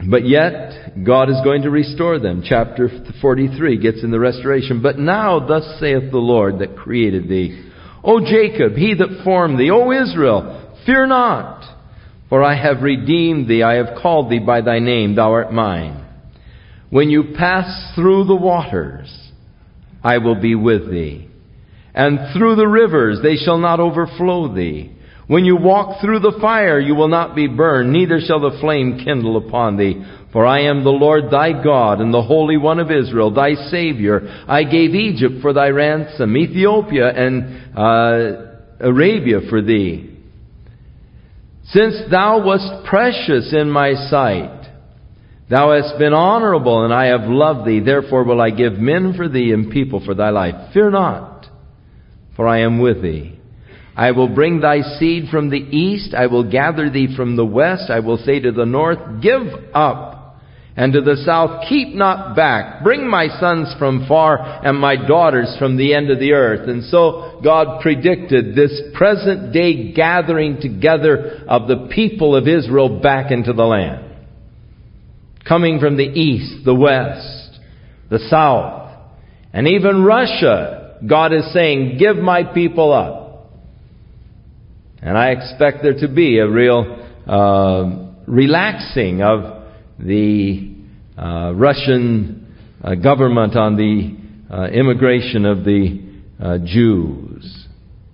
But yet, God is going to restore them. Chapter 43 gets in the restoration. But now, thus saith the Lord that created thee, O Jacob, he that formed thee, O Israel, fear not, for I have redeemed thee, I have called thee by thy name, thou art mine. When you pass through the waters, I will be with thee. And through the rivers, they shall not overflow thee. When you walk through the fire, you will not be burned, neither shall the flame kindle upon thee. For I am the Lord thy God, and the Holy One of Israel, thy Savior. I gave Egypt for thy ransom, Ethiopia and Arabia for thee. Since thou wast precious in my sight, thou hast been honorable, and I have loved thee. Therefore will I give men for thee and people for thy life. Fear not, for I am with thee. I will bring thy seed from the east. I will gather thee from the west. I will say to the north, give up. And to the south, keep not back. Bring my sons from far and my daughters from the end of the earth. And so God predicted this present day gathering together of the people of Israel back into the land. Coming from the east, the west, the south, and even Russia, God is saying, give my people up. And I expect there to be a real relaxing of the Russian government on the immigration of the Jews.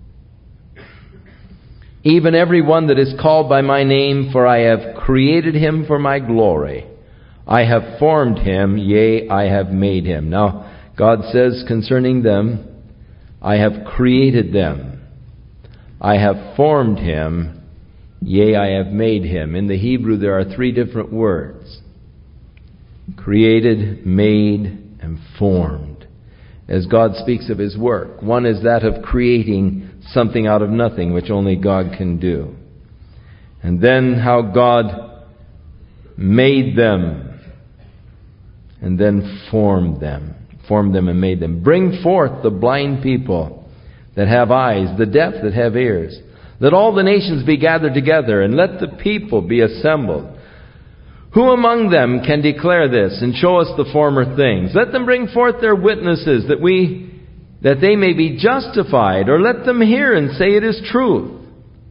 Even every one that is called by my name, for I have created him for my glory. I have formed him, yea, I have made him. Now, God says concerning them, I have created them. I have formed him, yea, I have made him. In the Hebrew there are three different words. Created, made, and formed. As God speaks of his work. One is that of creating something out of nothing, which only God can do. And then how God made them. And then formed them. Formed them and made them. Bring forth the blind people that have eyes, the deaf that have ears. Let all the nations be gathered together, and let the people be assembled. Who among them can declare this, and show us the former things? Let them bring forth their witnesses, that they may be justified, or let them hear and say it is truth.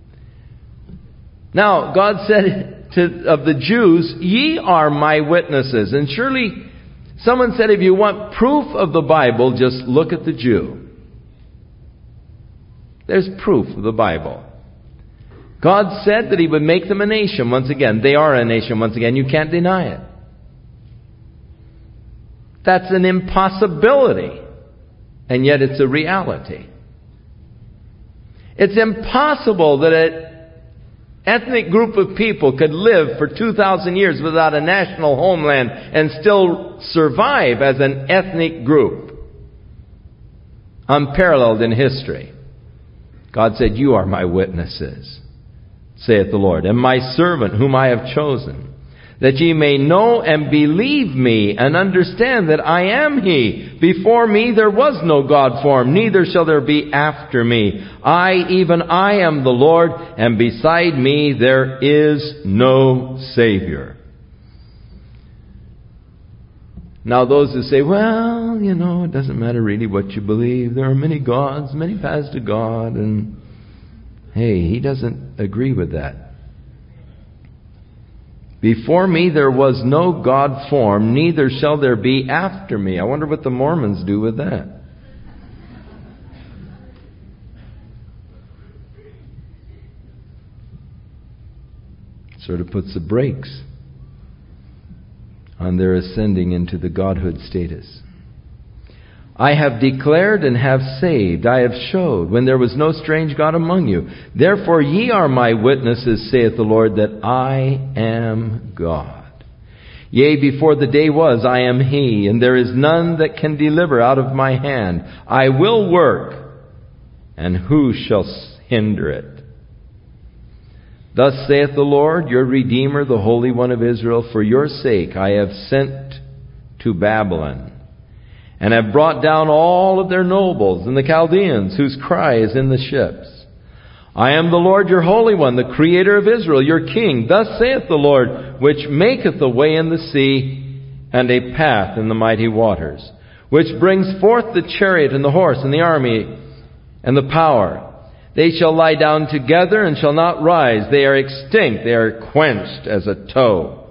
Now, God said of the Jews, ye are my witnesses. And surely, someone said, if you want proof of the Bible, just look at the Jew. There's proof of the Bible. God said that he would make them a nation once again. They are a nation once again. You can't deny it. That's an impossibility. And yet it's a reality. It's impossible that an ethnic group of people could live for 2,000 years without a national homeland and still survive as an ethnic group. Unparalleled in history. God said, you are my witnesses, saith the Lord, and my servant whom I have chosen, that ye may know and believe me and understand that I am he. Before me there was no God formed, neither shall there be after me. I, even I, am the Lord, and beside me there is no Savior. Now those who say, well, it doesn't matter really what you believe. There are many gods, many paths to God. And hey, he doesn't agree with that. Before me there was no God formed, neither shall there be after me. I wonder what the Mormons do with that. Sort of puts the brakes on their ascending into the Godhood status. I have declared and have saved. I have showed when there was no strange God among you. Therefore ye are my witnesses, saith the Lord, that I am God. Yea, before the day was, I am he, and there is none that can deliver out of my hand. I will work, and who shall hinder it? Thus saith the Lord, your Redeemer, the Holy One of Israel, for your sake I have sent to Babylon, and have brought down all of their nobles and the Chaldeans, whose cry is in the ships. I am the Lord your Holy One, the Creator of Israel, your King. Thus saith the Lord, which maketh a way in the sea, and a path in the mighty waters, which brings forth the chariot and the horse and the army and the power. They shall lie down together and shall not rise. They are extinct. They are quenched as a tow.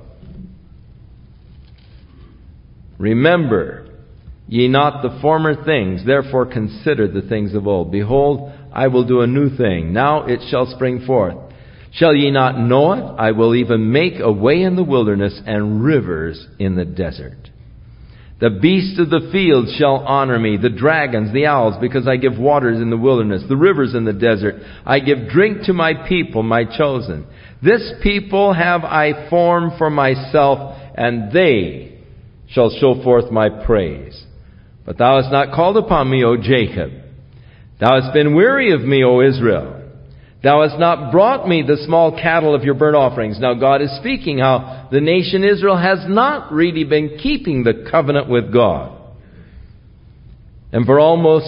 Remember ye not the former things, therefore consider the things of old. Behold, I will do a new thing. Now it shall spring forth. Shall ye not know it? I will even make a way in the wilderness and rivers in the desert. The beasts of the field shall honor me, the dragons, the owls, because I give waters in the wilderness, the rivers in the desert. I give drink to my people, my chosen. This people have I formed for myself, and they shall show forth my praise. But thou hast not called upon me, O Jacob. Thou hast been weary of me, O Israel. Thou hast not brought me the small cattle of your burnt offerings. Now God is speaking how the nation Israel has not really been keeping the covenant with God. And for almost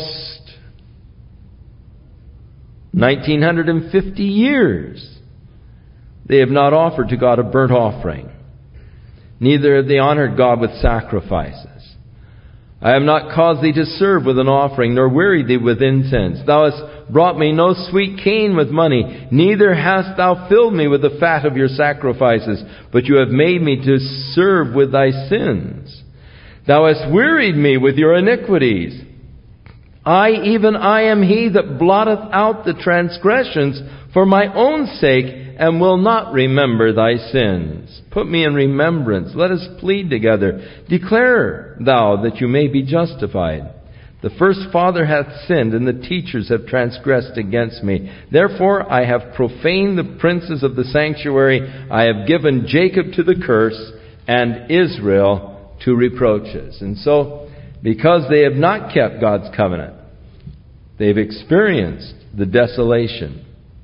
1950 years, they have not offered to God a burnt offering. Neither have they honored God with sacrifices. I have not caused thee to serve with an offering, nor wearied thee with incense. Thou hast brought me no sweet cane with money, neither hast thou filled me with the fat of your sacrifices, but you have made me to serve with thy sins. Thou hast wearied me with your iniquities. Even I am he that blotteth out the transgressions for my own sake, and will not remember thy sins. Put me in remembrance. Let us plead together. Declare thou that you may be justified. The first father hath sinned, and the teachers have transgressed against me. Therefore I have profaned the princes of the sanctuary. I have given Jacob to the curse, and Israel to reproaches. And so, because they have not kept God's covenant, they've experienced the desolation.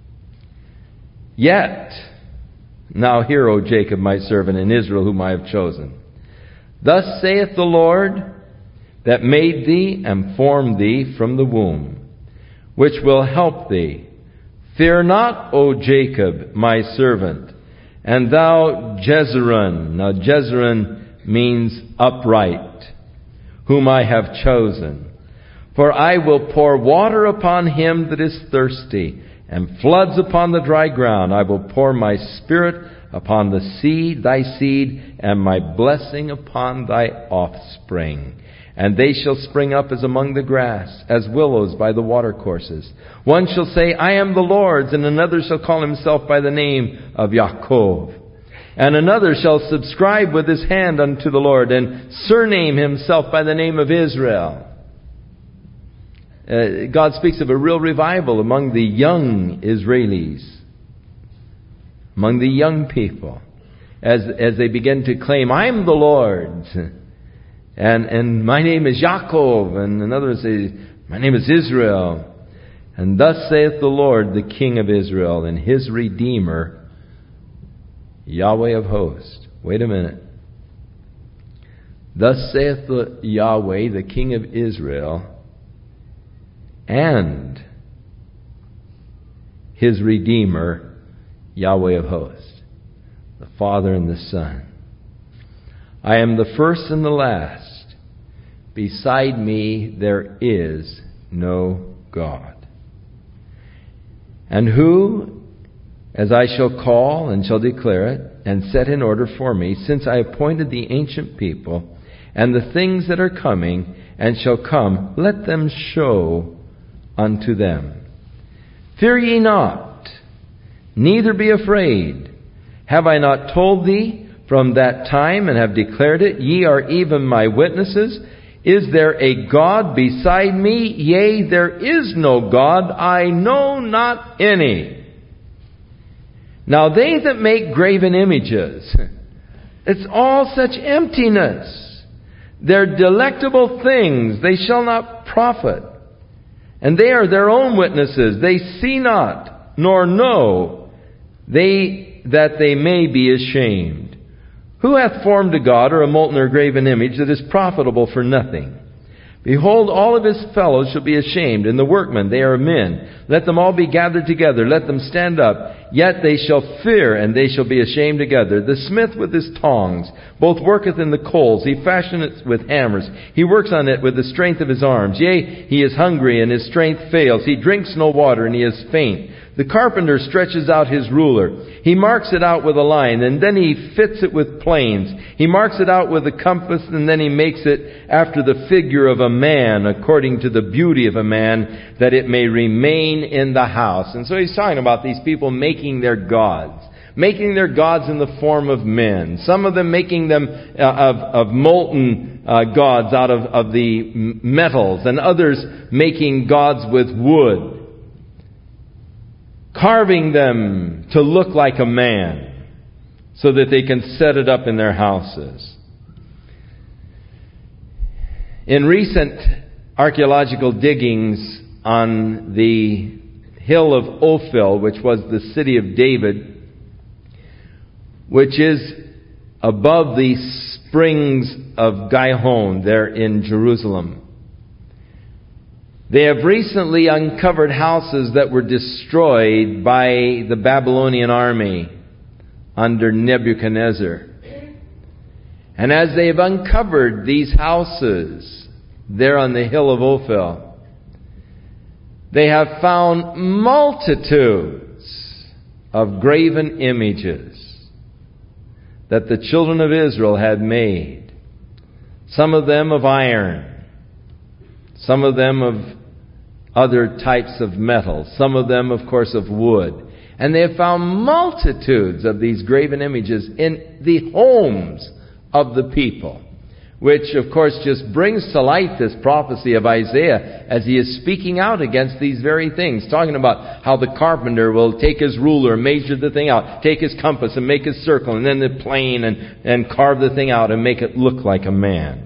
Yet, now hear, O Jacob, my servant, and Israel, whom I have chosen. Thus saith the Lord, that made thee and formed thee from the womb, which will help thee. Fear not, O Jacob, my servant, and thou Jezreel. Now Jezreel means upright, whom I have chosen. For I will pour water upon him that is thirsty, and floods upon the dry ground. I will pour my spirit upon the seed, thy seed, and my blessing upon thy offspring. And they shall spring up as among the grass, as willows by the watercourses. One shall say, I am the Lord's, and another shall call himself by the name of Yaakov. And another shall subscribe with his hand unto the Lord, and surname himself by the name of Israel. God speaks of a real revival among the young Israelis, among the young people, as they begin to claim, I'm the Lord's, and my name is Yaakov, and another says, my name is Israel. And thus saith the Lord, the King of Israel, and his Redeemer, Yahweh of hosts. Wait a minute. Thus saith the Yahweh, the King of Israel, and his Redeemer, Yahweh of hosts, the Father and the Son. I am the first and the last. Beside me there is no God. And who, as I shall call and shall declare it, and set in order for me, since I appointed the ancient people, and the things that are coming, and shall come, let them show unto them. Fear ye not, neither be afraid. Have I not told thee from that time, and have declared it? Ye are even my witnesses. Is there a God beside me? Yea, there is no God, I know not any. Now they that make graven images, it's all such emptiness. They're delectable things, they shall not profit. And they are their own witnesses. They see not, nor know, that they may be ashamed. Who hath formed a god or a molten or graven image that is profitable for nothing, Behold, all of his fellows shall be ashamed, and the workmen, they are men. Let them all be gathered together, let them stand up. Yet they shall fear, and they shall be ashamed together. The smith with his tongs both worketh in the coals. He fashioneth with hammers. He works on it with the strength of his arms. Yea, he is hungry, and his strength fails. He drinks no water, and he is faint. The carpenter stretches out his ruler. He marks it out with a line, and then he fits it with planes. He marks it out with a compass, and then he makes it after the figure of a man, according to the beauty of a man, that it may remain in the house. And so he's talking about these people making their gods. Making their gods in the form of men. Some of them making them of molten gods out of the metals, and others making gods with wood. Carving them to look like a man so that they can set it up in their houses. In recent archaeological diggings on the hill of Ophel, which was the city of David, which is above the springs of Gihon there in Jerusalem, they have recently uncovered houses that were destroyed by the Babylonian army under Nebuchadnezzar. And as they have uncovered these houses there on the hill of Ophel, they have found multitudes of graven images that the children of Israel had made. Some of them of iron, some of them of other types of metal, some of them, of course, of wood. And they have found multitudes of these graven images in the homes of the people, which, of course, just brings to light this prophecy of Isaiah as he is speaking out against these very things, talking about how the carpenter will take his ruler and measure the thing out, take his compass and make his circle, and then the plane and carve the thing out and make it look like a man.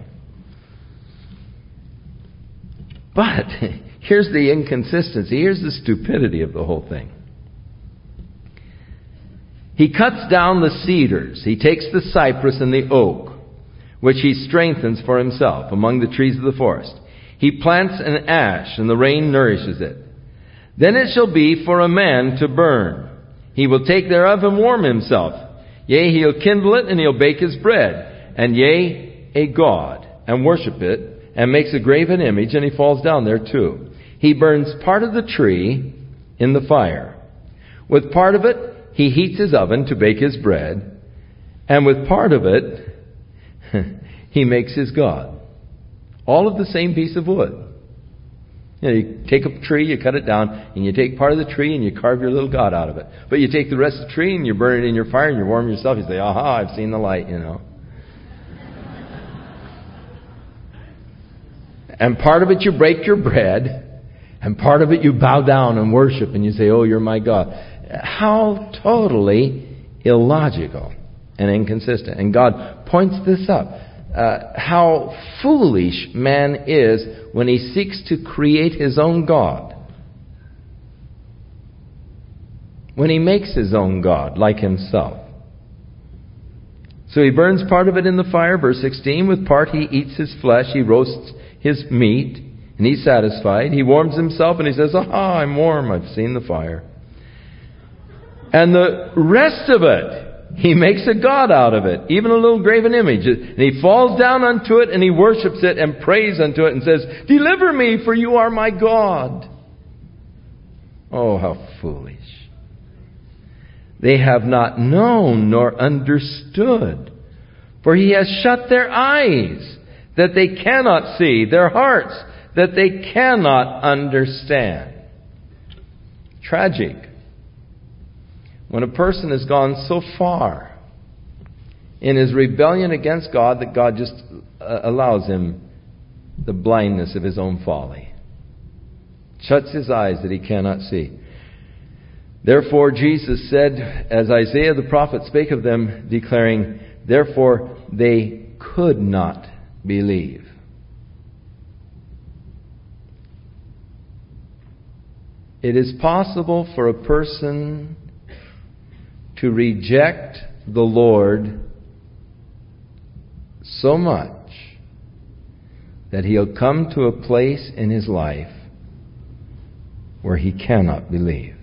But here's the inconsistency. Here's the stupidity of the whole thing. He cuts down the cedars. He takes the cypress and the oak, which he strengthens for himself among the trees of the forest. He plants an ash, and the rain nourishes it. Then it shall be for a man to burn. He will take thereof and warm himself. Yea, he'll kindle it, and he'll bake his bread. And yea, a god, and worship it, and makes a graven image, and he falls down there too. He burns part of the tree in the fire. With part of it, he heats his oven to bake his bread. And with part of it, he makes his god. All of the same piece of wood. You take a tree, you cut it down, and you take part of the tree and you carve your little god out of it. But you take the rest of the tree and you burn it in your fire and you warm yourself. You say, aha, I've seen the light, And part of it you break your bread, and part of it you bow down and worship, and you say, oh, you're my God. How totally illogical and inconsistent. And God points this up. How foolish man is when he seeks to create his own God. When he makes his own God like himself. So he burns part of it in the fire, verse 16. With part he eats his flesh, he roasts his meat, and he's satisfied. He warms himself and he says, aha, I'm warm, I've seen the fire. And the rest of it, he makes a god out of it, even a little graven image. And he falls down unto it and he worships it and prays unto it and says, deliver me, for you are my God. Oh, how foolish. They have not known nor understood, for he has shut their eyes, that they cannot see, their hearts, that they cannot understand. Tragic. When a person has gone so far in his rebellion against God that God just allows him the blindness of his own folly. Shuts his eyes that he cannot see. Therefore Jesus said, as Isaiah the prophet spake of them, declaring, therefore they could not believe. It is possible for a person to reject the Lord so much that he'll come to a place in his life where he cannot believe.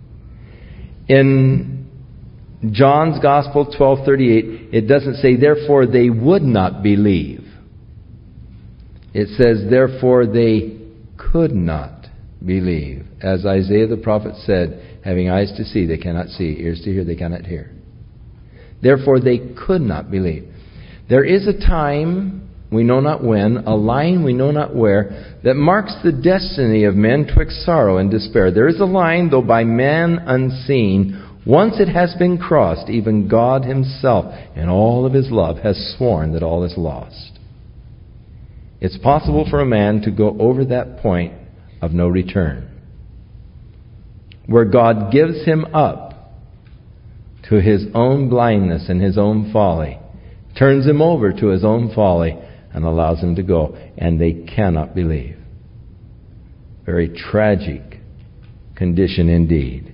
In John's Gospel 12:38, it doesn't say, therefore they would not believe. It says, therefore they could not believe. As Isaiah the prophet said, having eyes to see, they cannot see, ears to hear, they cannot hear. Therefore they could not believe. There is a time, we know not when, a line we know not where, that marks the destiny of men twixt sorrow and despair. There is a line, though by man unseen. Once it has been crossed, even God himself, in all of his love, has sworn that all is lost. It's possible for a man to go over that point of no return, where God gives him up to his own blindness and his own folly, turns him over to his own folly, and allows him to go, and they cannot believe. Very tragic condition indeed.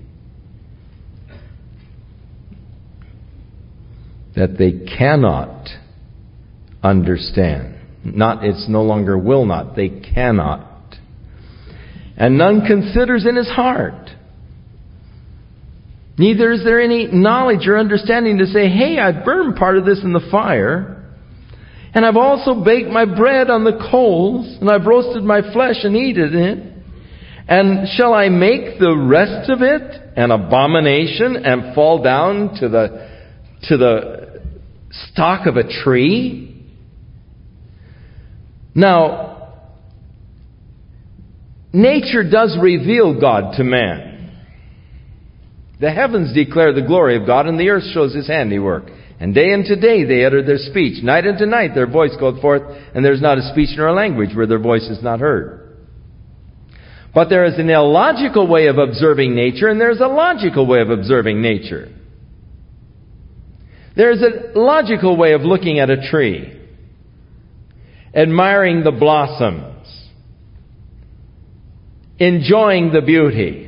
That they cannot understand. It's no longer will not, they cannot. And none considers in his heart. Neither is there any knowledge or understanding to say, hey, I've burned part of this in the fire, and I've also baked my bread on the coals, and I've roasted my flesh and eaten it. And shall I make the rest of it an abomination and fall down to the stalk of a tree? Now, nature does reveal God to man. The heavens declare the glory of God, and the earth shows his handiwork. And day unto day they utter their speech. Night unto night their voice goeth forth, and there is not a speech nor a language where their voice is not heard. But there is an illogical way of observing nature, and there is a logical way of observing nature. There is a logical way of looking at a tree, admiring the blossoms, enjoying the beauty,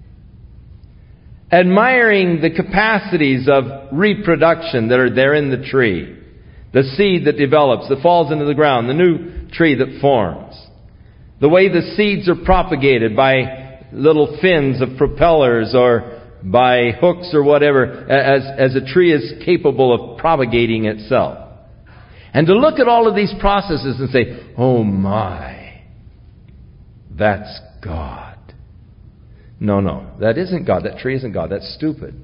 admiring the capacities of reproduction that are there in the tree, the seed that develops, that falls into the ground, the new tree that forms, the way the seeds are propagated by little fins of propellers or by hooks or whatever, as a tree is capable of propagating itself. And to look at all of these processes and say, oh my, that's God. No, that isn't God. That tree isn't God. That's stupid.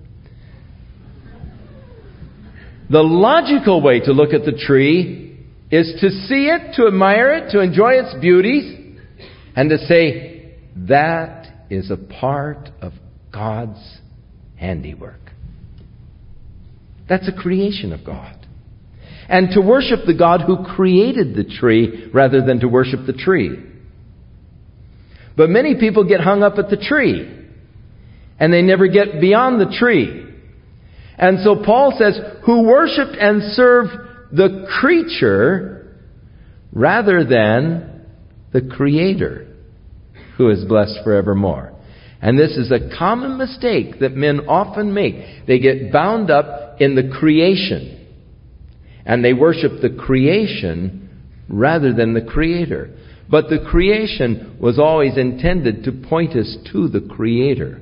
The logical way to look at the tree is to see it, to admire it, to enjoy its beauties, and to say, that is a part of God's handiwork. That's a creation of God. And to worship the God who created the tree rather than to worship the tree. But many people get hung up at the tree, and they never get beyond the tree. And so Paul says, who worshiped and served the creature rather than the Creator, who is blessed forevermore. And this is a common mistake that men often make. They get bound up in the creation, and they worship the creation rather than the Creator. But the creation was always intended to point us to the Creator.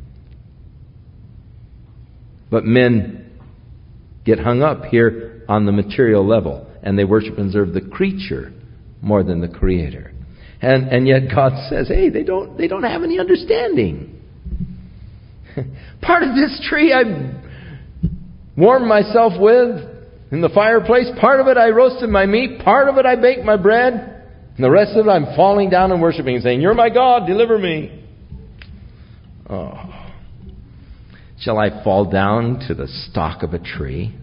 But men get hung up here on the material level, and they worship and serve the creature more than the Creator. And yet God says, hey, they don't have any understanding. Part of this tree I warmed myself with in the fireplace. Part of it I roasted my meat. Part of it I baked my bread. And the rest of it I'm falling down and worshiping and saying, you're my God, deliver me. Oh. Shall I fall down to the stalk of a tree?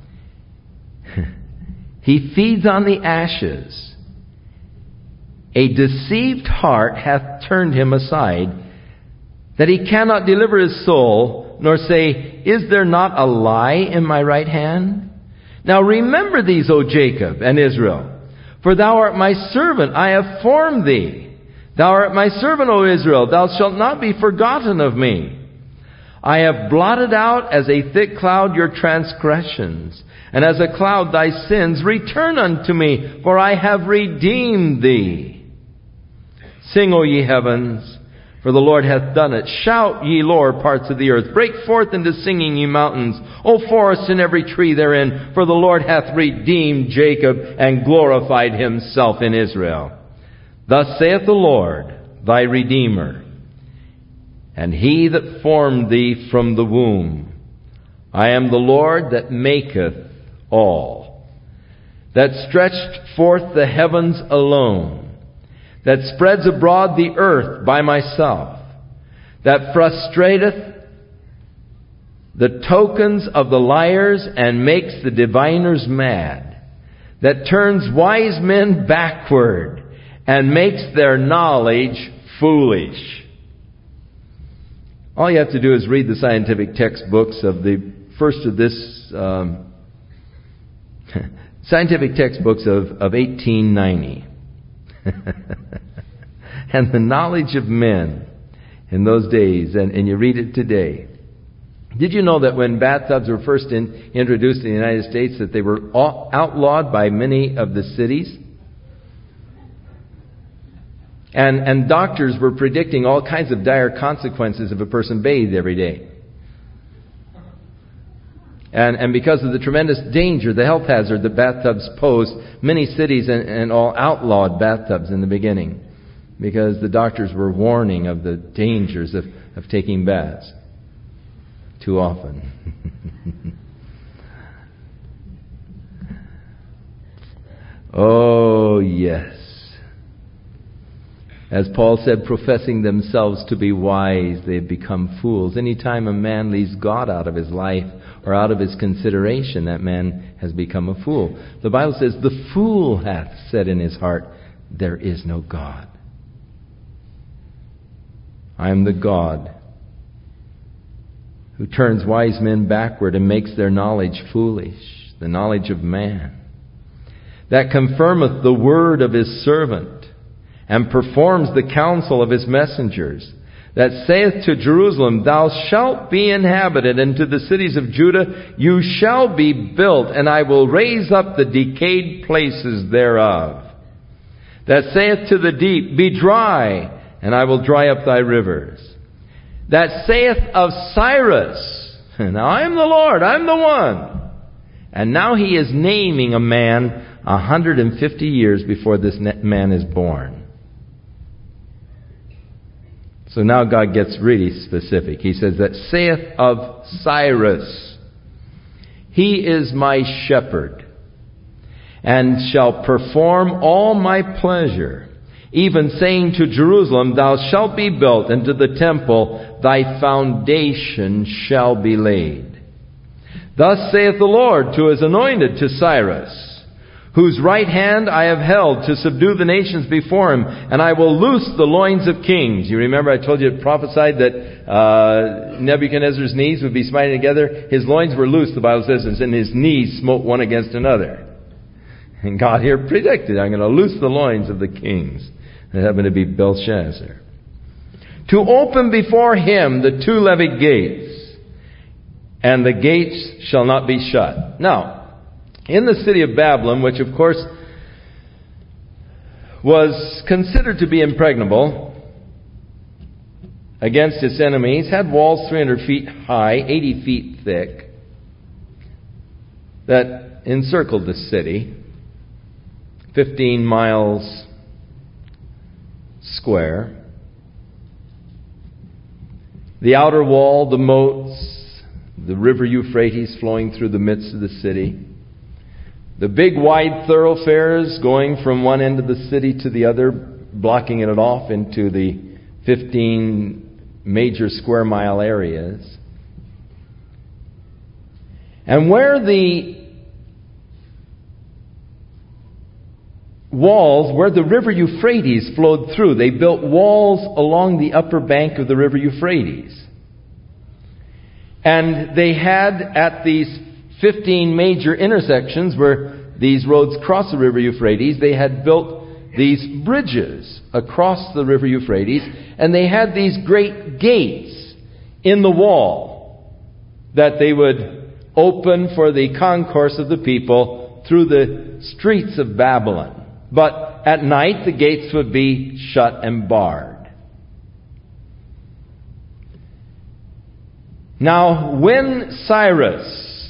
He feeds on the ashes. A deceived heart hath turned him aside, that he cannot deliver his soul, nor say, is there not a lie in my right hand? Now remember these, O Jacob and Israel. For thou art my servant, I have formed thee. Thou art my servant, O Israel, thou shalt not be forgotten of me. I have blotted out as a thick cloud your transgressions, and as a cloud thy sins. Return unto me, for I have redeemed thee. Sing, O ye heavens, for the Lord hath done it. Shout, ye lower parts of the earth. Break forth into singing, ye mountains, O forests and every tree therein, for the Lord hath redeemed Jacob and glorified himself in Israel. Thus saith the Lord, thy Redeemer, and he that formed thee from the womb. I am the Lord that maketh all, that stretched forth the heavens alone, that spreads abroad the earth by myself, that frustrateth the tokens of the liars and makes the diviners mad, that turns wise men backward and makes their knowledge foolish. All you have to do is read the scientific textbooks of the first of this scientific textbooks of 1890. And the knowledge of men in those days, and you read it today. Did you know that when bathtubs were first introduced in the United States, that they were outlawed by many of the cities? And doctors were predicting all kinds of dire consequences if a person bathed every day. And because of the tremendous danger, the health hazard that bathtubs posed, many cities and all outlawed bathtubs in the beginning, because the doctors were warning of the dangers of taking baths too often. Oh, yes. As Paul said, professing themselves to be wise, they have become fools. Anytime a man leaves God out of his life or out of his consideration, that man has become a fool. The Bible says, the fool hath said in his heart, there is no God. I am the God who turns wise men backward and makes their knowledge foolish, the knowledge of man, that confirmeth the word of his servant, and performs the counsel of his messengers, that saith to Jerusalem, thou shalt be inhabited, and to the cities of Judah, you shall be built, and I will raise up the decayed places thereof. That saith to the deep, be dry, and I will dry up thy rivers. That saith of Cyrus, now I am the Lord, I am the one. And now he is naming a man 150 years before this man is born. So now God gets really specific. He says, that saith of Cyrus, he is my shepherd, and shall perform all my pleasure, even saying to Jerusalem, thou shalt be built, and to the temple thy foundation shall be laid. Thus saith the Lord to his anointed, to Cyrus, whose right hand I have held to subdue the nations before him, and I will loose the loins of kings. You remember I told you it prophesied that Nebuchadnezzar's knees would be smiting together. His loins were loose, the Bible says, and his knees smote one against another. And God here predicted, I'm going to loose the loins of the kings. That happened to be Belshazzar. To open before him the two levee gates, and the gates shall not be shut. Now, in the city of Babylon, which of course was considered to be impregnable against its enemies, had walls 300 feet high, 80 feet thick, that encircled the city, 15 miles square. The outer wall, the moats, the river Euphrates flowing through the midst of the city. The big wide thoroughfares going from one end of the city to the other, blocking it off into the 15 major square mile areas. And where the walls, where the river Euphrates flowed through, they built walls along the upper bank of the river Euphrates. And they had at these 15 major intersections where these roads cross the river Euphrates, they had built these bridges across the river Euphrates, and they had these great gates in the wall. that they would open for the concourse of the people through the streets of Babylon. But at night the gates would be shut and barred. Now, when Cyrus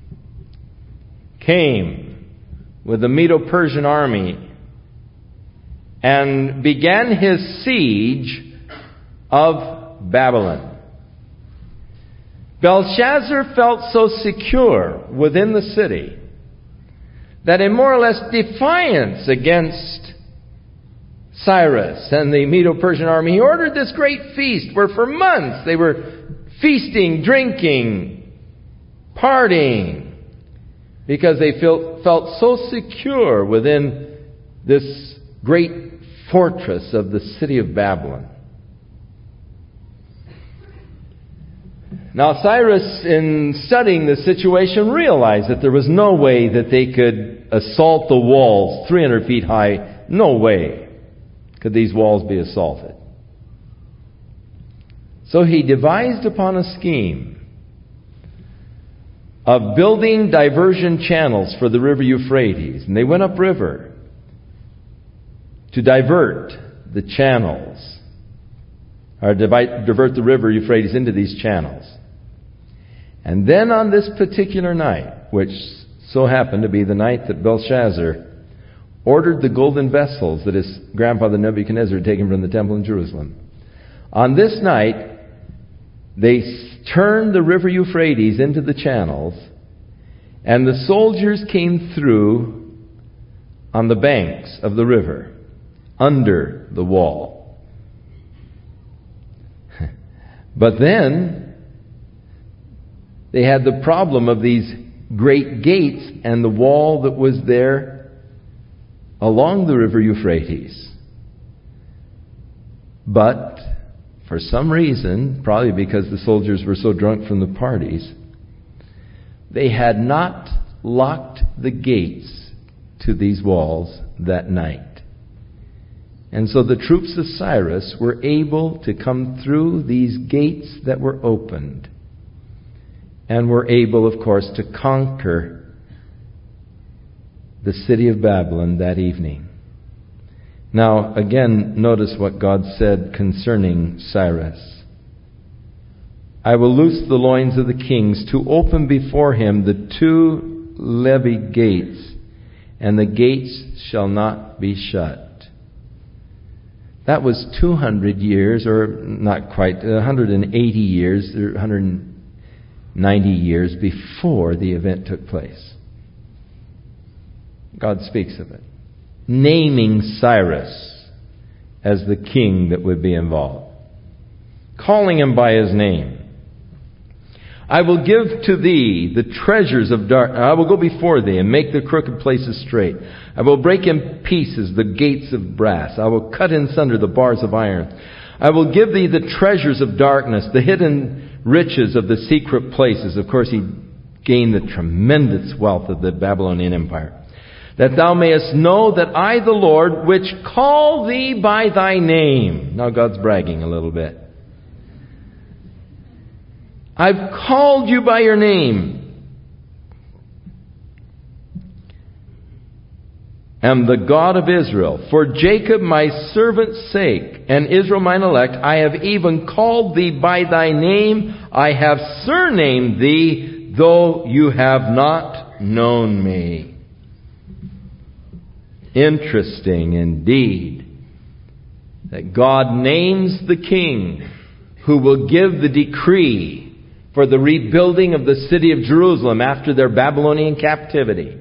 came with the Medo-Persian army and began his siege of Babylon, Belshazzar felt so secure within the city that in more or less defiance against Cyrus and the Medo-Persian army, he ordered this great feast where for months they were feasting, drinking, partying, because they felt so secure within this great fortress of the city of Babylon. Now Cyrus, in studying the situation, realized that there was no way that they could assault the walls 300 feet high. No way could these walls be assaulted. So he devised upon a scheme of building diversion channels for the river Euphrates. And they went upriver to divert the channels, or divert the river Euphrates into these channels. And then on this particular night, which so happened to be the night that Belshazzar ordered the golden vessels that his grandfather Nebuchadnezzar had taken from the temple in Jerusalem, on this night they turned the river Euphrates into the channels, and the soldiers came through on the banks of the river, under the wall. But then they had the problem of these great gates and the wall that was there along the river Euphrates. But for some reason, probably because the soldiers were so drunk from the parties, they had not locked the gates to these walls that night. And so the troops of Cyrus were able to come through these gates that were opened, and were able, of course, to conquer the city of Babylon that evening. Now, again, notice what God said concerning Cyrus. I will loose the loins of the kings to open before him the 2 levy gates, and the gates shall not be shut. That was 200 years, or not quite, 180 years, or 190 years before the event took place. God speaks of it, naming Cyrus as the king that would be involved, calling him by his name. I will give to thee the treasures of darkness. I will go before thee and make the crooked places straight. I will break in pieces the gates of brass. I will cut in sunder the bars of iron. I will give thee the treasures of darkness, the hidden riches of the secret places. Of course, he gained the tremendous wealth of the Babylonian Empire. That thou mayest know that I, the Lord, which call thee by thy name. Now God's bragging a little bit. I've called you by your name. Am the God of Israel. For Jacob my servant's sake, and Israel mine elect, I have even called thee by thy name. I have surnamed thee, though you have not known me. Interesting indeed that God names the king who will give the decree for the rebuilding of the city of Jerusalem after their Babylonian captivity.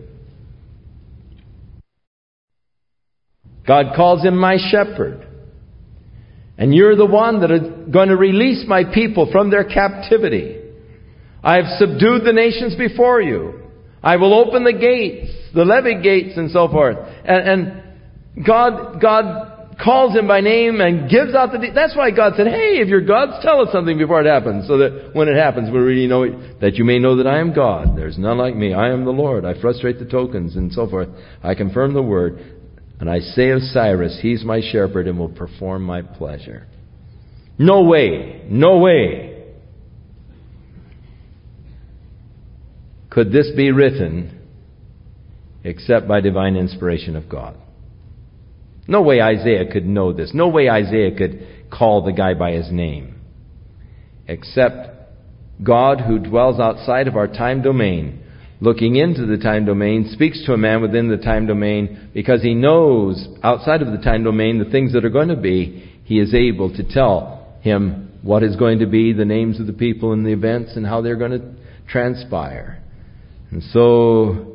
God calls him my shepherd. And you're the one that is going to release my people from their captivity. I have subdued the nations before you. I will open the gates, the levy gates and so forth. And God calls him by name and gives out that's why God said, hey, if you're gods, tell us something before it happens, so that when it happens, we really know it, that you may know that I am God. There's none like me. I am the Lord. I frustrate the tokens and so forth. I confirm the word. And I say of Cyrus, he's my shepherd and will perform my pleasure. No way. No way. could this be written except by divine inspiration of God. No way Isaiah could know this. No way Isaiah could call the guy by his name. Except God, who dwells outside of our time domain, looking into the time domain, speaks to a man within the time domain because he knows outside of the time domain the things that are going to be. He is able to tell him what is going to be, the names of the people and the events and how they're going to transpire. And so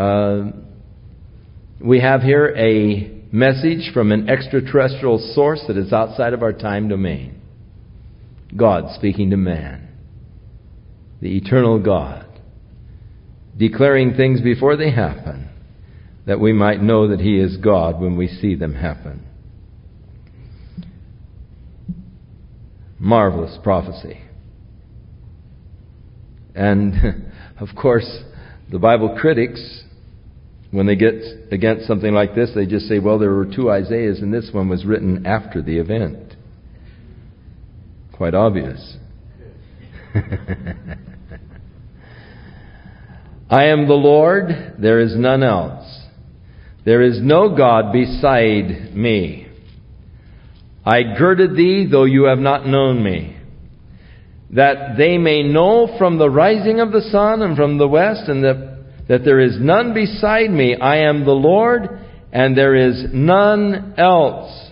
we have here a message from an extraterrestrial source that is outside of our time domain. God speaking to man. The eternal God. Declaring things before they happen, that we might know that He is God when we see them happen. Marvelous prophecy. And, of course, the Bible critics, when they get against something like this, they just say, well, there were two Isaiahs and this one was written after the event. Quite obvious. I am the Lord, there is none else. There is no God beside me. I girded thee, though you have not known me, that they may know from the rising of the sun and from the west, and that there is none beside me. I am the Lord, and there is none else.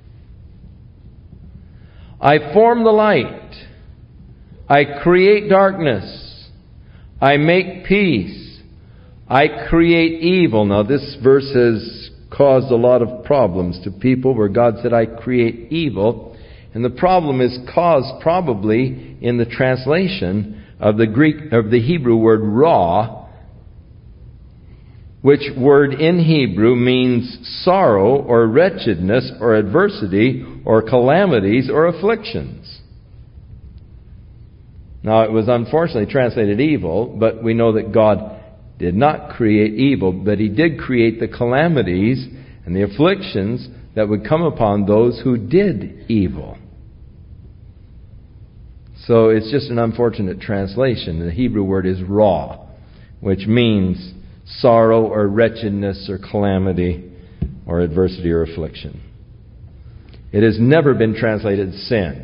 I form the light. I create darkness. I make peace. I create evil. Now this verse has caused a lot of problems to people where God said, I create evil. And the problem is caused probably in the translation of the Hebrew word ra, which word in Hebrew means sorrow or wretchedness or adversity or calamities or afflictions. Now, it was unfortunately translated evil, but we know that God did not create evil, but He did create the calamities and the afflictions that would come upon those who did evil. So it's just an unfortunate translation. The Hebrew word is ra, which means sorrow or wretchedness or calamity or adversity or affliction. It has never been translated sin.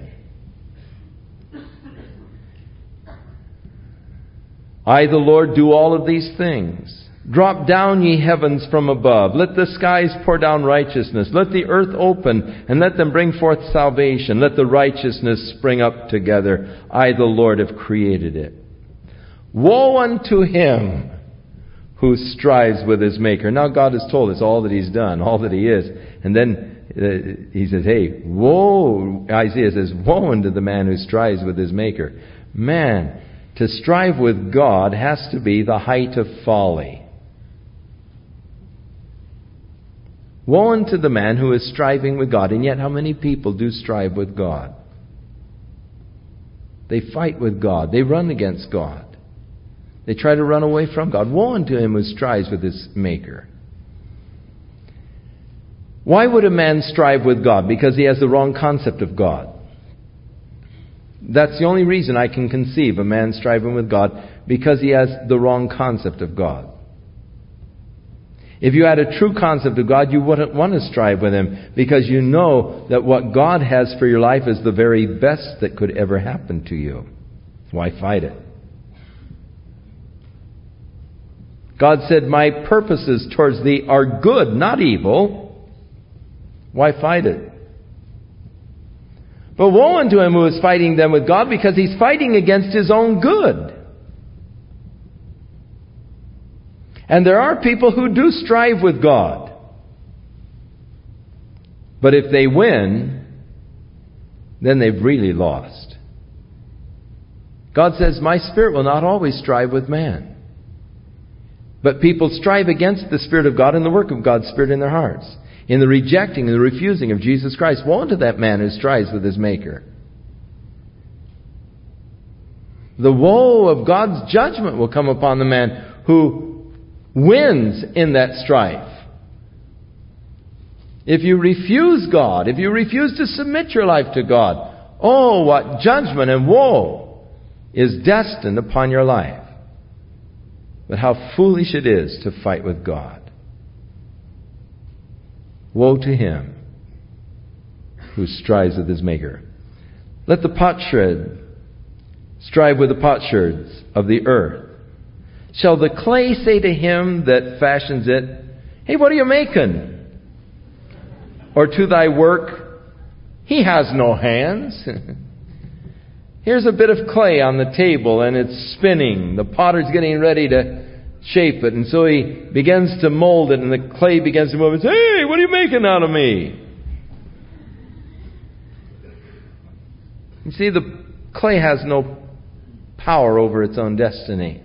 I, the Lord, do all of these things. Drop down, ye heavens, from above. Let the skies pour down righteousness. Let the earth open, and let them bring forth salvation. Let the righteousness spring up together. I, the Lord, have created it. Woe unto him who strives with his Maker. Now God has told us all that He's done, all that He is. And then He says, hey, woe, Isaiah says, woe unto the man who strives with his Maker. Man, to strive with God has to be the height of folly. Woe unto the man who is striving with God. And yet how many people do strive with God? They fight with God. They run against God. They try to run away from God. Woe unto him who strives with his Maker. Why would a man strive with God? Because he has the wrong concept of God. That's the only reason I can conceive a man striving with God, because he has the wrong concept of God. If you had a true concept of God, you wouldn't want to strive with Him, because you know that what God has for your life is the very best that could ever happen to you. Why fight it? God said, my purposes towards thee are good, not evil. Why fight it? But woe unto him who is fighting them with God, because he's fighting against his own good. And there are people who do strive with God. But if they win, then they've really lost. God says, my Spirit will not always strive with man. But people strive against the Spirit of God and the work of God's Spirit in their hearts, in the rejecting and the refusing of Jesus Christ. Woe unto that man who strives with his Maker. The woe of God's judgment will come upon the man who wins in that strife. If you refuse God, if you refuse to submit your life to God, oh, what judgment and woe is destined upon your life. but how foolish it is to fight with God. Woe to him who strives with his Maker. Let the potsherd strive with the potsherds of the earth. Shall the clay say to him that fashions it, "Hey, what are you making?" Or to thy work, "He has no hands." Here's a bit of clay on the table and it's spinning. The potter's getting ready to shape it. And so he begins to mold it and the clay begins to move and says, "Hey, what are you making out of me?" You see, the clay has no power over its own destiny.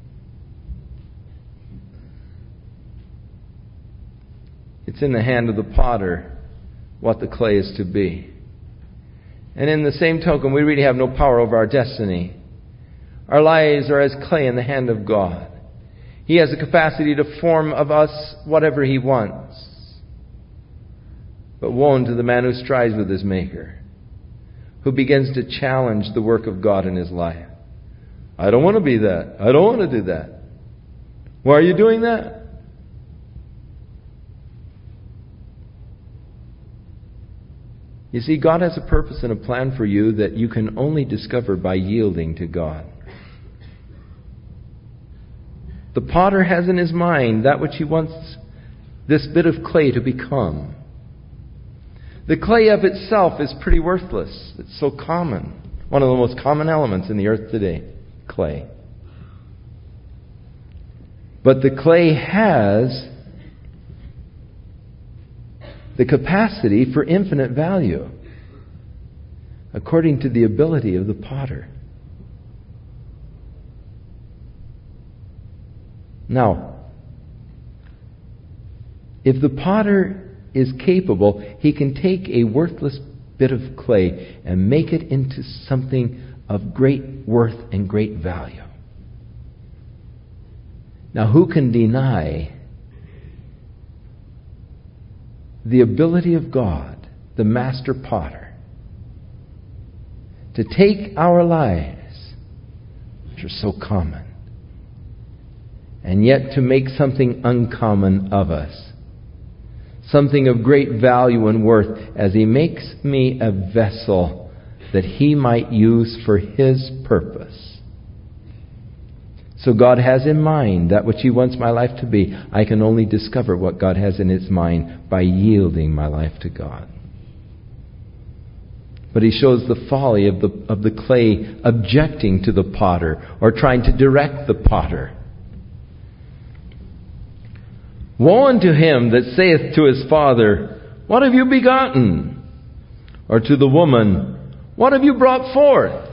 It's in the hand of the potter what the clay is to be. And in the same token, we really have no power over our destiny. Our lives are as clay in the hand of God. He has the capacity to form of us whatever He wants. But woe unto the man who strives with his Maker, who begins to challenge the work of God in his life. I don't want to be that. I don't want to do that. Why are you doing that? You see, God has a purpose and a plan for you that you can only discover by yielding to God. The potter has in his mind that which he wants this bit of clay to become. The clay of itself is pretty worthless. It's so common. One of the most common elements in the earth today, clay. But the clay has the capacity for infinite value, according to the ability of the potter. Now, if the potter is capable, he can take a worthless bit of clay and make it into something of great worth and great value. Now, who can deny the ability of God, the master potter, to take our lives, which are so common, and yet to make something uncommon of us, something of great value and worth, as He makes me a vessel that He might use for His purpose. So God has in mind that which He wants my life to be. I can only discover what God has in His mind by yielding my life to God. But He shows the folly of the clay objecting to the potter or trying to direct the potter. Woe unto him that saith to his father, "What have you begotten?" Or to the woman, "What have you brought forth?"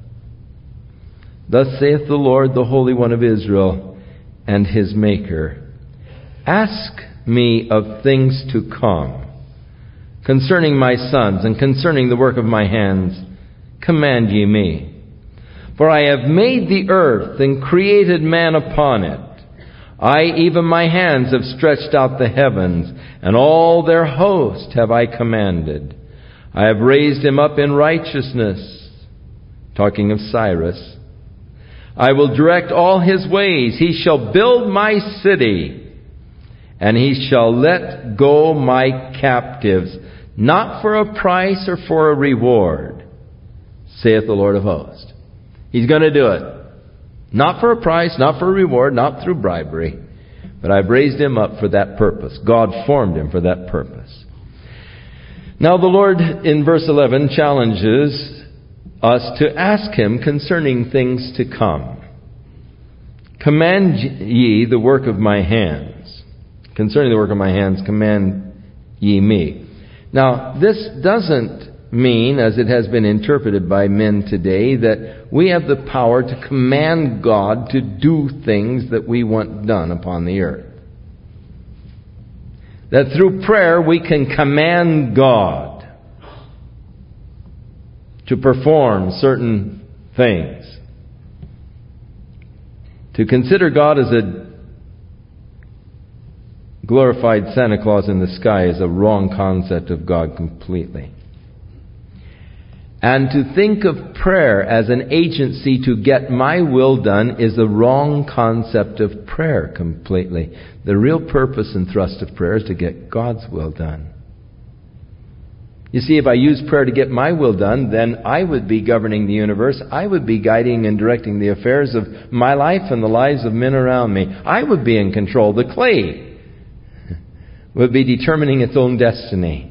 Thus saith the Lord, the Holy One of Israel, and His Maker, "Ask me of things to come, concerning my sons, and concerning the work of my hands, command ye me. For I have made the earth, and created man upon it. I, even my hands, have stretched out the heavens, and all their host have I commanded. I have raised him up in righteousness." Talking of Cyrus. "I will direct all his ways. He shall build my city, and he shall let go my captives, not for a price or for a reward, saith the Lord of hosts." He's going to do it. Not for a price, not for a reward, not through bribery. But I've raised him up for that purpose. God formed him for that purpose. Now the Lord, in verse 11, challenges us to ask Him concerning things to come. "Command ye the work of my hands. Concerning the work of my hands, command ye me." Now, this doesn't mean, as it has been interpreted by men today, that we have the power to command God to do things that we want done upon the earth. That through prayer we can command God to perform certain things. To consider God as a glorified Santa Claus in the sky is a wrong concept of God completely. And to think of prayer as an agency to get my will done is the wrong concept of prayer completely. The real purpose and thrust of prayer is to get God's will done. You see, if I use prayer to get my will done, then I would be governing the universe. I would be guiding and directing the affairs of my life and the lives of men around me. I would be in control. The clay would be determining its own destiny.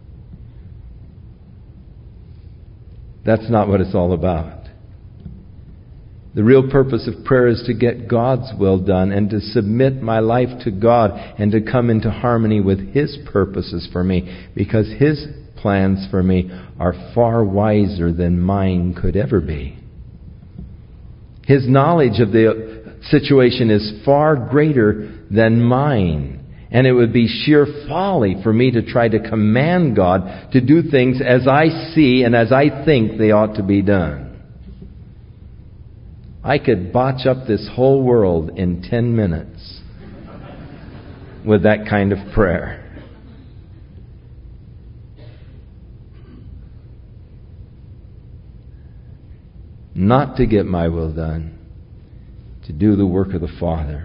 That's not what it's all about. The real purpose of prayer is to get God's will done and to submit my life to God and to come into harmony with His purposes for me, because His plans for me are far wiser than mine could ever be. His knowledge of the situation is far greater than mine. And it would be sheer folly for me to try to command God to do things as I see and as I think they ought to be done. I could botch up this whole world in 10 minutes with that kind of prayer. Not to get my will done, to do the work of the Father.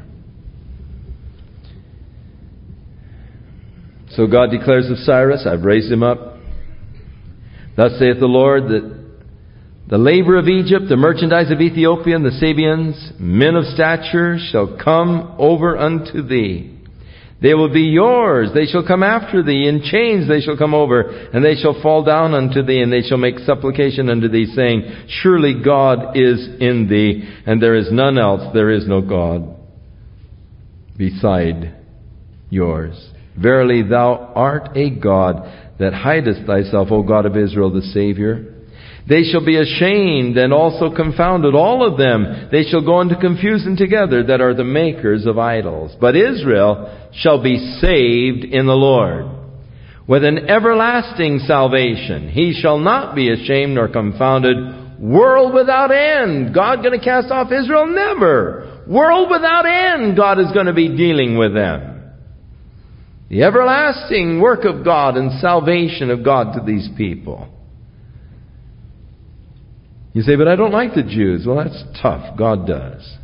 So God declares of Cyrus, I've raised him up. Thus saith the Lord, that the labor of Egypt, the merchandise of Ethiopia, and the Sabians, men of stature, shall come over unto thee. They will be yours. They shall come after thee. In chains they shall come over, and they shall fall down unto thee, and they shall make supplication unto thee, saying, Surely God is in thee, and there is none else. There is no God beside yours. Verily thou art a God that hidest thyself, O God of Israel, the Savior. They shall be ashamed and also confounded, all of them. They shall go into confusion together that are the makers of idols. But Israel shall be saved in the Lord with an everlasting salvation. He shall not be ashamed nor confounded. World without end. God going to cast off Israel? Never. World without end. God is going to be dealing with them. The everlasting work of God and salvation of God to these people. You say, but I don't like the Jews. Well, that's tough. God does.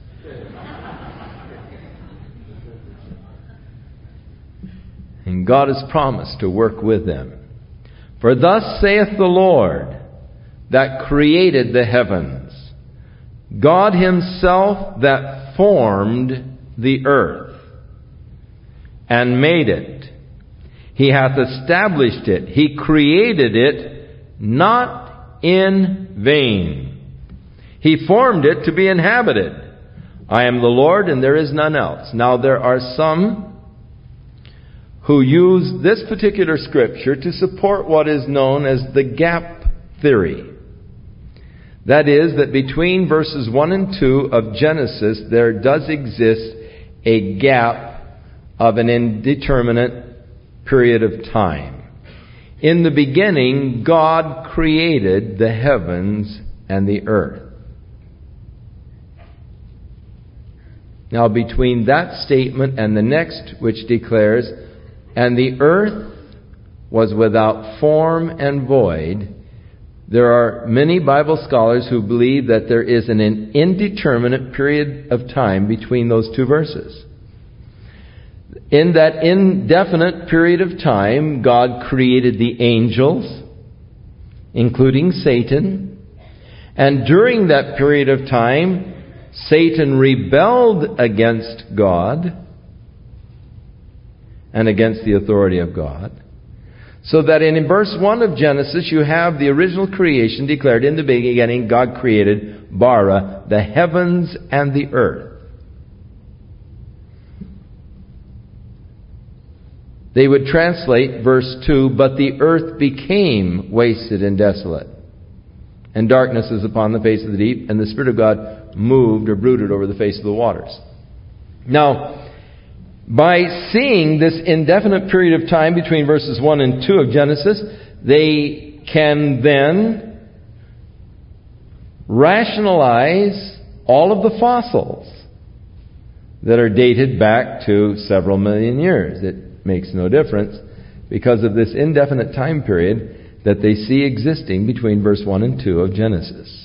And God has promised to work with them. For thus saith the Lord that created the heavens, God Himself that formed the earth and made it. He hath established it. He created it not in vain. He formed it to be inhabited. I am the Lord and there is none else. Now there are some who use this particular scripture to support what is known as the gap theory. That is, that between verses 1 and 2 of Genesis there does exist a gap of an indeterminate period of time. In the beginning, God created the heavens and the earth. Now, between that statement and the next, which declares, and the earth was without form and void, there are many Bible scholars who believe that there is an indeterminate period of time between those two verses. In that indefinite period of time, God created the angels, including Satan. And during that period of time, Satan rebelled against God and against the authority of God. So that in verse 1 of Genesis, you have the original creation declared, in the beginning God created, bara, the heavens and the earth. They would translate verse 2, but the earth became wasted and desolate, and darkness is upon the face of the deep, and the Spirit of God moved or brooded over the face of the waters. Now, by seeing this indefinite period of time between verses 1 and 2 of Genesis, they can then rationalize all of the fossils that are dated back to several million years. It makes no difference. Because of this indefinite time period, that they see existing between verse 1 and 2 of Genesis.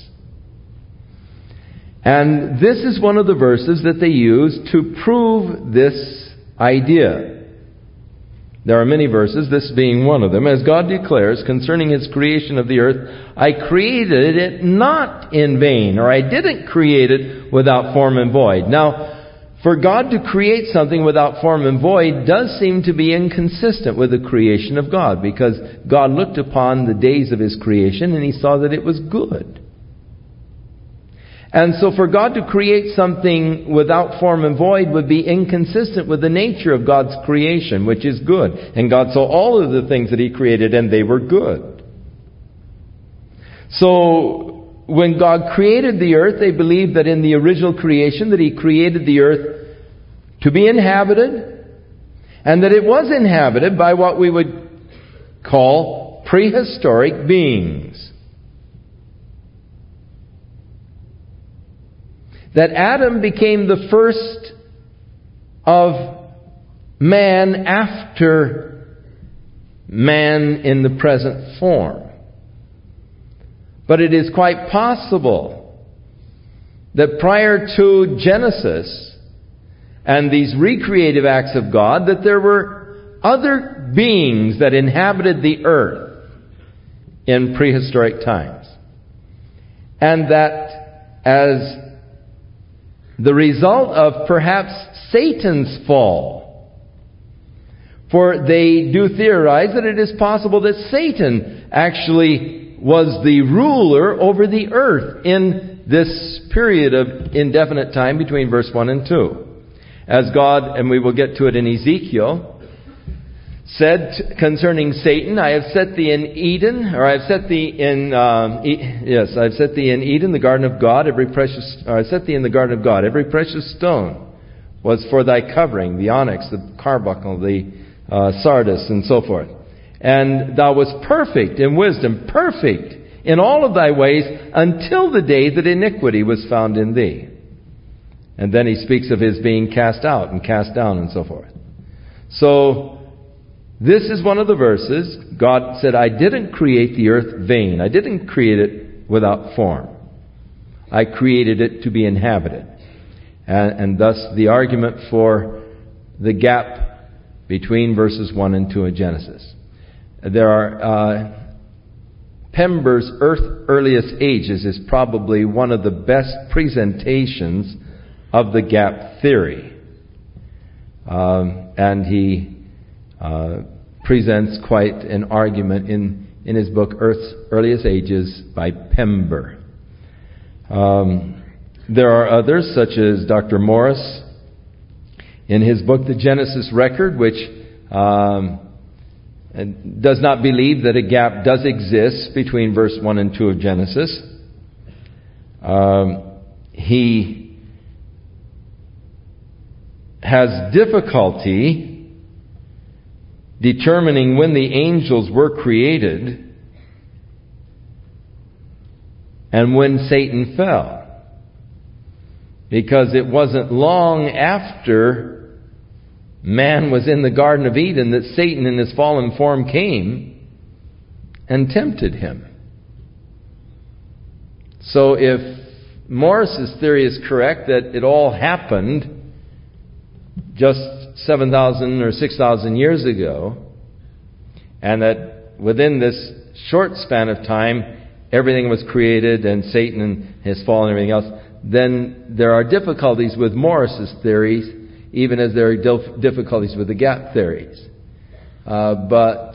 And this is one of the verses that they use to prove this idea. There are many verses, this being one of them, as God declares concerning His creation of the earth, I created it not in vain, or I didn't create it without form and void. Now, for God to create something without form and void does seem to be inconsistent with the creation of God, because God looked upon the days of His creation and He saw that it was good. And so for God to create something without form and void would be inconsistent with the nature of God's creation, which is good. And God saw all of the things that He created, and they were good. So when God created the earth, they believed that in the original creation that He created the earth to be inhabited, and that it was inhabited by what we would call prehistoric beings. That Adam became the first of man after man in the present form. But it is quite possible that prior to Genesis and these recreative acts of God, that there were other beings that inhabited the earth in prehistoric times. And that as the result of perhaps Satan's fall. For they do theorize that it is possible that Satan actually was the ruler over the earth in this period of indefinite time between verse 1 and 2. As God, and we will get to it in Ezekiel, said concerning Satan, I have set thee in Eden, or I have set thee in, I've set thee in Eden, the garden of God, I set thee in the garden of God. Every precious stone was for thy covering, the onyx, the carbuncle, the sardis, and so forth. And thou wast perfect in wisdom, perfect in all of thy ways, until the day that iniquity was found in thee. And then he speaks of his being cast out and cast down and so forth. So, this is one of the verses. God said, I didn't create the earth vain. I didn't create it without form. I created it to be inhabited. And thus the argument for the gap between verses 1 and 2 of Genesis. There are Pember's Earliest Ages is probably one of the best presentations of the gap theory. And he presents quite an argument in his book Earth's Earliest Ages by Pember. There are others, such as Dr. Morris in his book The Genesis Record, which does not believe that a gap does exist between verse 1 and 2 of Genesis. He has difficulty determining when the angels were created and when Satan fell. Because it wasn't long after man was in the Garden of Eden that Satan in his fallen form came and tempted him. So if Morris's theory is correct that it all happened just 7,000 or 6,000 years ago, and that within this short span of time everything was created and Satan and his fall and everything else, then there are difficulties with Morris's theories, even as there are difficulties with the gap theories. But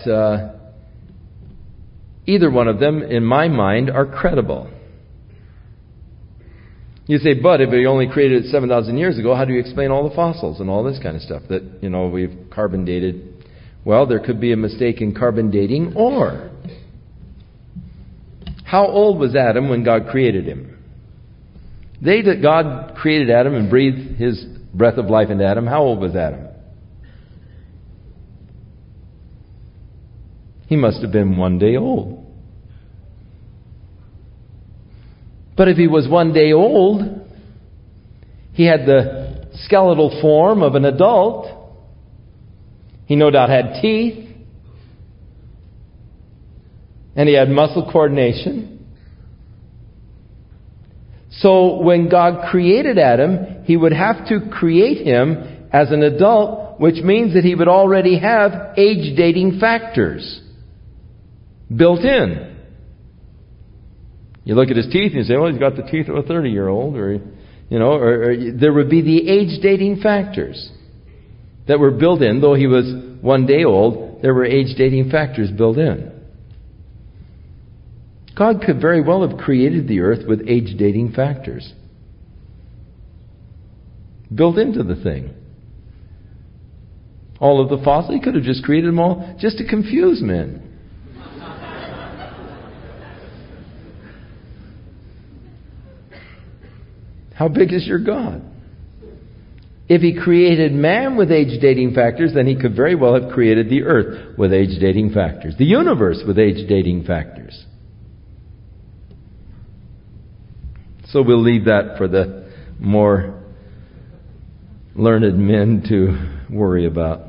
either one of them, in my mind, are credible. You say, but if he only created it 7,000 years ago, how do you explain all the fossils and all this kind of stuff that, we've carbon dated? Well, there could be a mistake in carbon dating, or how old was Adam when God created him? Day that God created Adam and breathed His breath of life into Adam, how old was Adam? He must have been 1 day old. But if he was 1 day old, he had the skeletal form of an adult. He no doubt had teeth. And he had muscle coordination. So when God created Adam, he would have to create him as an adult, which means that he would already have age-dating factors built in. You look at his teeth and you say, well, he's got the teeth of a 30-year-old, or there would be the age-dating factors that were built in. Though he was 1 day old, there were age-dating factors built in. God could very well have created the earth with age-dating factors built into the thing. All of the fossils, he could have just created them all just to confuse men. How big is your God? If he created man with age-dating factors, then he could very well have created the earth with age-dating factors. The universe with age-dating factors. So we'll leave that for the more learned men to worry about.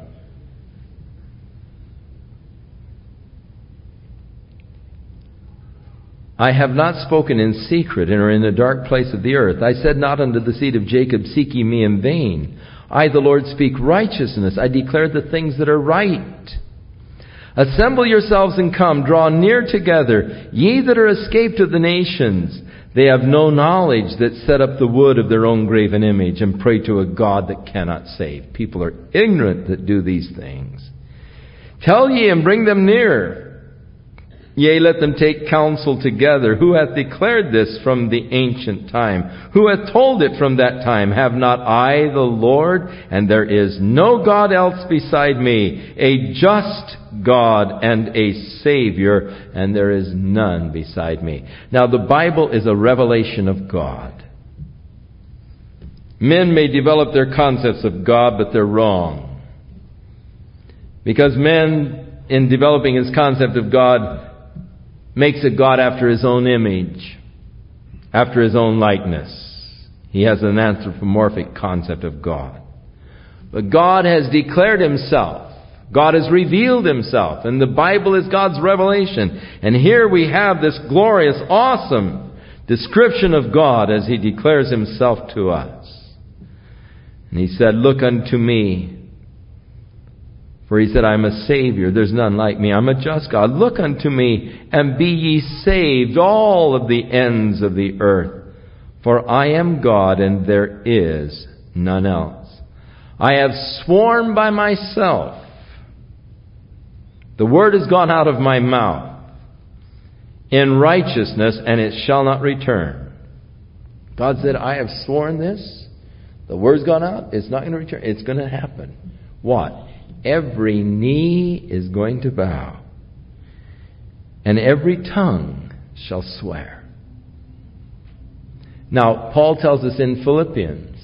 I have not spoken in secret or in the dark place of the earth. I said not unto the seed of Jacob, seek ye me in vain. I, the Lord, speak righteousness. I declare the things that are right. Assemble yourselves and come, draw near together, ye that are escaped of the nations. They have no knowledge that set up the wood of their own graven image and pray to a God that cannot save. People are ignorant that do these things. Tell ye and bring them near. Yea, let them take counsel together. Who hath declared this from the ancient time? Who hath told it from that time? Have not I the Lord? And there is no God else beside me, a just God and a Savior, and there is none beside me. Now, the Bible is a revelation of God. Men may develop their concepts of God, but they're wrong. Because man, in developing his concept of God, makes a God after his own image, after his own likeness. He has an anthropomorphic concept of God. But God has declared himself. God has revealed himself. And the Bible is God's revelation. And here we have this glorious, awesome description of God as he declares himself to us. And he said, look unto me. For he said, I'm a Savior. There's none like me. I'm a just God. Look unto me and be ye saved, all of the ends of the earth. For I am God and there is none else. I have sworn by myself. The word has gone out of my mouth in righteousness, and it shall not return. God said, I have sworn this. The word's gone out. It's not going to return. It's going to happen. What? Every knee is going to bow, and every tongue shall swear. Now, Paul tells us in Philippians,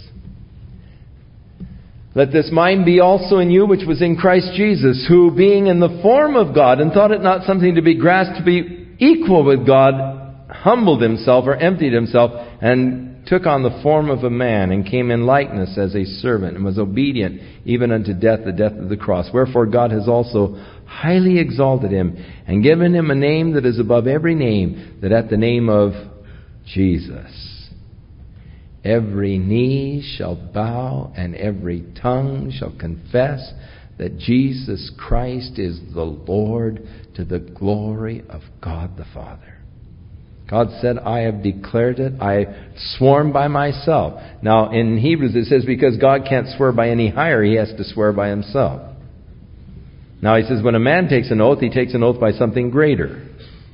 let this mind be also in you, which was in Christ Jesus, who being in the form of God, and thought it not something to be grasped to be equal with God, humbled himself or emptied himself, and took on the form of a man, and came in likeness as a servant, and was obedient even unto death, the death of the cross. Wherefore God has also highly exalted him, and given him a name that is above every name, that at the name of Jesus every knee shall bow, and every tongue shall confess that Jesus Christ is the Lord, to the glory of God the Father. God said, I have declared it. I sworn by myself. Now, in Hebrews it says, because God can't swear by any higher, he has to swear by himself. Now, he says, when a man takes an oath, he takes an oath by something greater.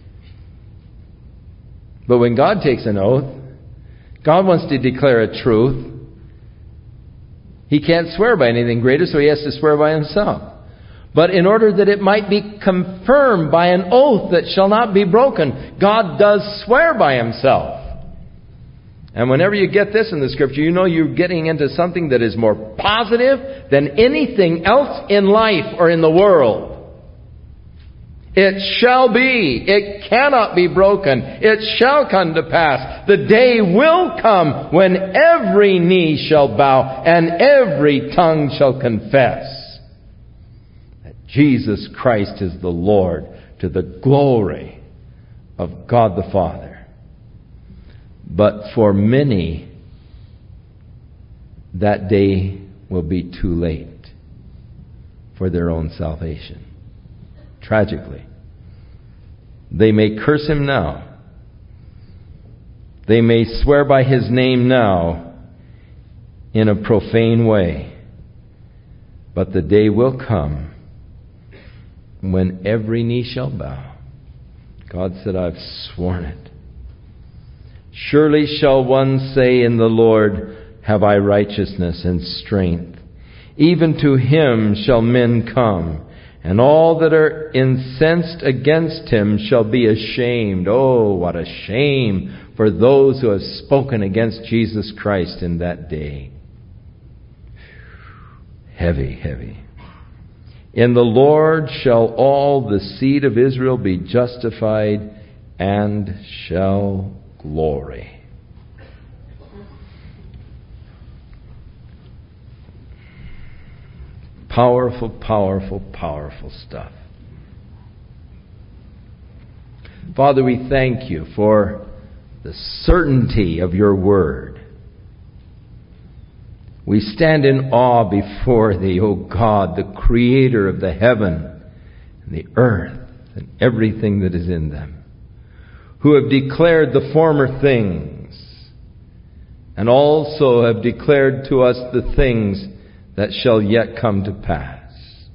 But when God takes an oath, God wants to declare a truth. He can't swear by anything greater, so he has to swear by himself. But in order that it might be confirmed by an oath that shall not be broken, God does swear by himself. And whenever you get this in the Scripture, you know you're getting into something that is more positive than anything else in life or in the world. It shall be. It cannot be broken. It shall come to pass. The day will come when every knee shall bow and every tongue shall confess that Jesus Christ is the Lord, to the glory of God the Father. But for many, that day will be too late for their own salvation. Tragically. They may curse Him now. They may swear by His name now in a profane way. But the day will come when every knee shall bow. God said, I've sworn it. Surely shall one say in the Lord, have I righteousness and strength. Even to Him shall men come, and all that are incensed against Him shall be ashamed. Oh, what a shame for those who have spoken against Jesus Christ in that day. Heavy, heavy. In the Lord shall all the seed of Israel be justified and shall glory. Powerful, powerful, powerful stuff. Father, we thank You for the certainty of Your word. We stand in awe before Thee, O God, the Creator of the heaven and the earth and everything that is in them, who have declared the former things and also have declared to us the things that shall yet come to pass.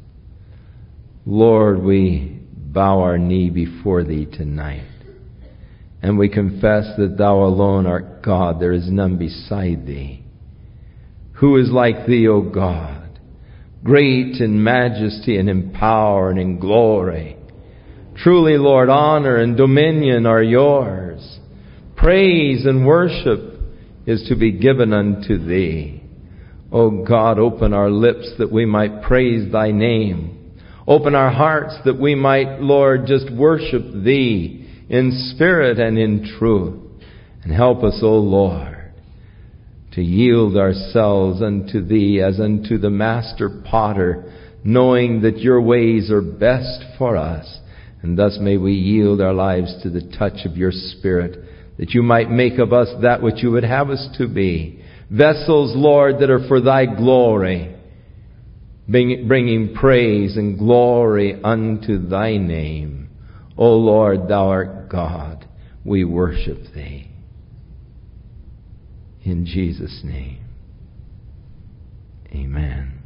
Lord, we bow our knee before Thee tonight, and we confess that Thou alone art God. There is none beside Thee. Who is like Thee, O God, great in majesty and in power and in glory. Truly, Lord, honor and dominion are Yours. Praise and worship is to be given unto Thee. O God, open our lips that we might praise Thy name. Open our hearts that we might, Lord, just worship Thee in spirit and in truth. And help us, O Lord, to yield ourselves unto Thee as unto the master potter, knowing that Your ways are best for us. And thus may we yield our lives to the touch of Your Spirit, that You might make of us that which You would have us to be. Vessels, Lord, that are for Thy glory, bringing praise and glory unto Thy name. O Lord, Thou art God. We worship Thee. In Jesus' name, amen.